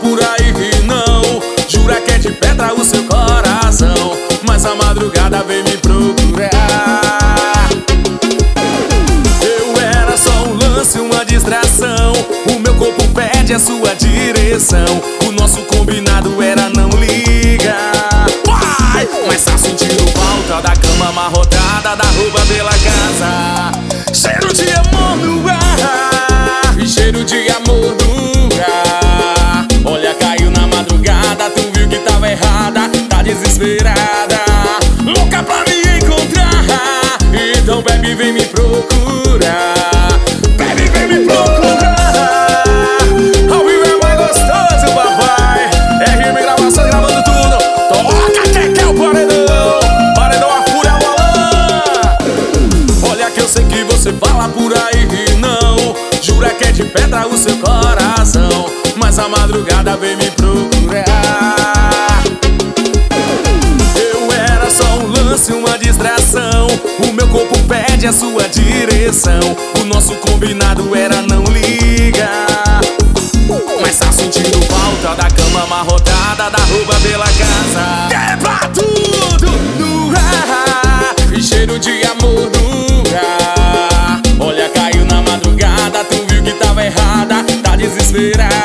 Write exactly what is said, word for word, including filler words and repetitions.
por aí e não jura que é de pedra o seu coração, mas a madrugada vem me procurar. Eu era só um lance, uma distração. O meu corpo pede a sua direção. O nosso combinado era não ligar. Vai! Mas tá sentindo falta da cama amarrotada, da roupa pela casa. Cheiro de amor no ar e cheiro de amor no ar. Olha, caiu na madrugada, tu viu que tava errada. Tá desesperada, louca pra me encontrar. Então bebe, vem me procurar. Bebe, vem me procurar. Ao vivo é mais gostoso, papai. R M Gravações gravando tudo. Toca até que é o paredão. Paredão a fúria volando. Olha que eu sei que você fala por aí e não jura que é de pedra o seu coração, mas a madrugada vem me procurar. Eu era só um lance, uma distração. O meu corpo pede a sua direção. O nosso combinado era não ligar. Mas tá sentindo falta da cama amarrotada, da roupa pela casa. Quebra tudo no ar e cheiro de amor no ar. Olha, caiu na madrugada, tu viu que tava errada. Tá desesperada,